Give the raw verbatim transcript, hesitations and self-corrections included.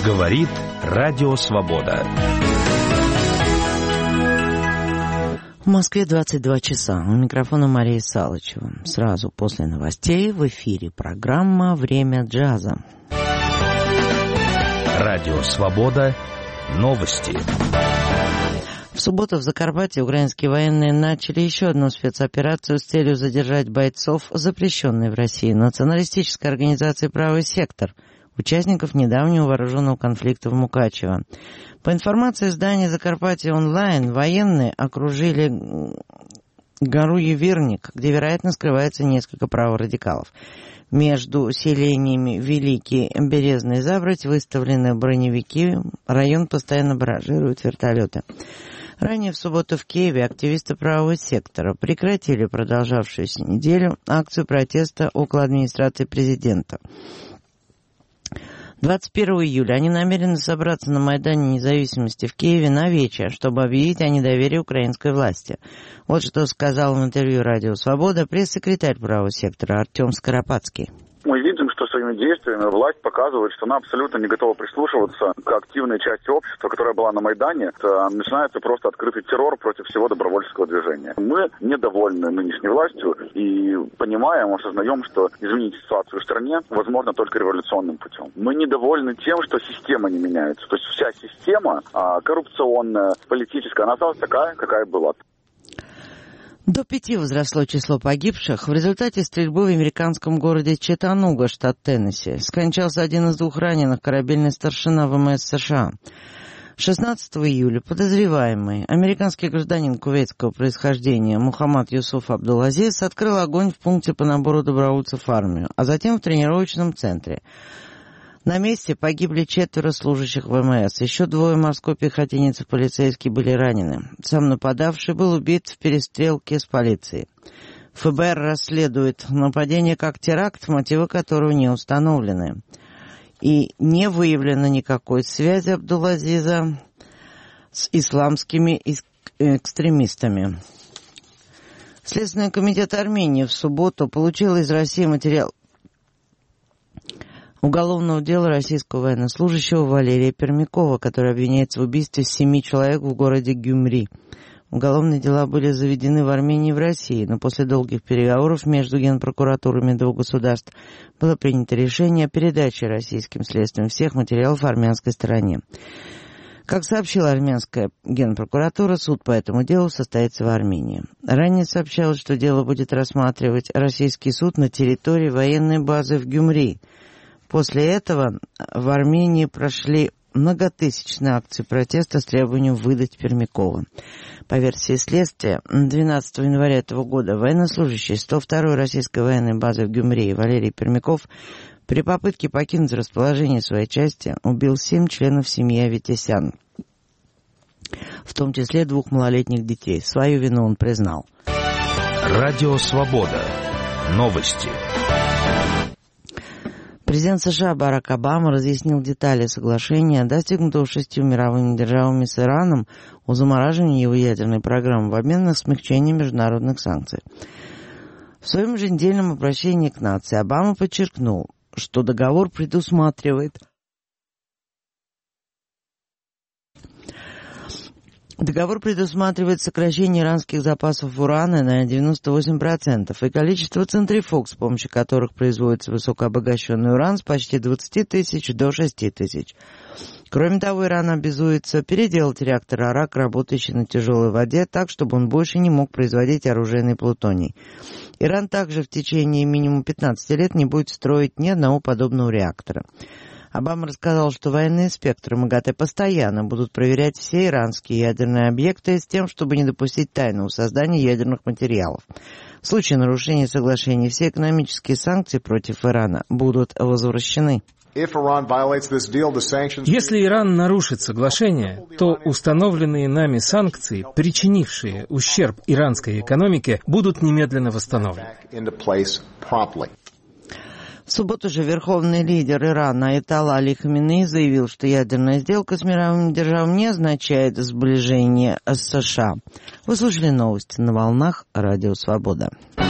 Говорит Радио Свобода. В Москве двадцать два часа. У микрофона Мария Салычева. Сразу после новостей в эфире программа «Время джаза». Радио Свобода. Новости. В субботу в Закарпатье украинские военные начали еще одну спецоперацию с целью задержать бойцов, запрещенной в России националистической организации «Правый сектор», участников недавнего вооруженного конфликта в Мукачево. По информации издания «Закарпатье онлайн», военные окружили гору Еверник, где, вероятно, скрывается несколько праворадикалов. Между селениями Великий Березный Забрать выставлены броневики, район постоянно баражируют вертолеты. Ранее в субботу в Киеве активисты правого сектора прекратили продолжавшуюся неделю акцию протеста около администрации президента. двадцать первого июля они намерены собраться на Майдане Независимости в Киеве на вечер, чтобы объявить о недоверии украинской власти. Вот что сказал в интервью «Радио Свобода» пресс-секретарь правого сектора Артем Скоропадский. Мы видим, что своими действиями власть показывает, что она абсолютно не готова прислушиваться к активной части общества, которая была на Майдане. Это начинается просто открытый террор против всего добровольческого движения. Мы недовольны нынешней властью и понимаем, осознаем, что изменить ситуацию в стране возможно только революционным путем. Мы недовольны тем, что система не меняется. То есть вся система коррупционная, политическая, она осталась такая, какая была. До пяти возросло число погибших в результате стрельбы в американском городе Чаттануга, штат Теннесси. Скончался один из двух раненых, корабельный старшина ВМС США. шестнадцатого июля подозреваемый, американский гражданин кувейтского происхождения Мухаммад Юсуф Абдул-Азиз открыл огонь в пункте по набору добровольцев в армию, а затем в тренировочном центре. На месте погибли четверо служащих ВМС. Еще двое морской пехотинец и полицейский были ранены. Сам нападавший был убит в перестрелке с полицией. ФБР расследует нападение как теракт, мотивы которого не установлены. И не выявлено никакой связи Абдул-Азиза с исламскими экстремистами. Следственный комитет Армении в субботу получил из России материал уголовного дела российского военнослужащего Валерия Пермякова, который обвиняется в убийстве семи человек в городе Гюмри. Уголовные дела были заведены в Армении и в России, но после долгих переговоров между генпрокуратурами двух государств было принято решение о передаче российским следствиям всех материалов армянской стороне. Как сообщила армянская генпрокуратура, суд по этому делу состоится в Армении. Ранее сообщалось, что дело будет рассматривать российский суд на территории военной базы в Гюмри. После этого в Армении прошли многотысячные акции протеста с требованием выдать Пермякова. По версии следствия, двенадцатого января этого года военнослужащий сто второй российской военной базы в Гюмри Валерий Пермяков при попытке покинуть расположение своей части убил семь членов семьи Аветисян, в том числе двух малолетних детей. Свою вину он признал. Радио Свобода. Новости. Президент США Барак Обама разъяснил детали соглашения, достигнутого шестью мировыми державами с Ираном о замораживании его ядерной программы в обмен на смягчение международных санкций. В своем еженедельном обращении к нации Обама подчеркнул, что договор предусматривает Договор предусматривает сокращение иранских запасов урана на девяносто восемь процентов и количество центрифуг, с помощью которых производится высокообогащенный уран, с почти двадцати тысяч до шести тысяч. Кроме того, Иран обязуется переделать реактор «Арак», работающий на тяжелой воде, так, чтобы он больше не мог производить оружейный плутоний. Иран также в течение минимум пятнадцати лет не будет строить ни одного подобного реактора. Обама рассказал, что военные инспекторы МАГАТЭ постоянно будут проверять все иранские ядерные объекты с тем, чтобы не допустить тайного создания ядерных материалов. В случае нарушения соглашений все экономические санкции против Ирана будут возвращены. Если Иран нарушит соглашение, то установленные нами санкции, причинившие ущерб иранской экономике, будут немедленно восстановлены. В субботу же верховный лидер Ирана Аятолла Али Хаменеи заявил, что ядерная сделка с мировыми державами не означает сближение с США. Вы слушали новости на волнах Радио Свобода.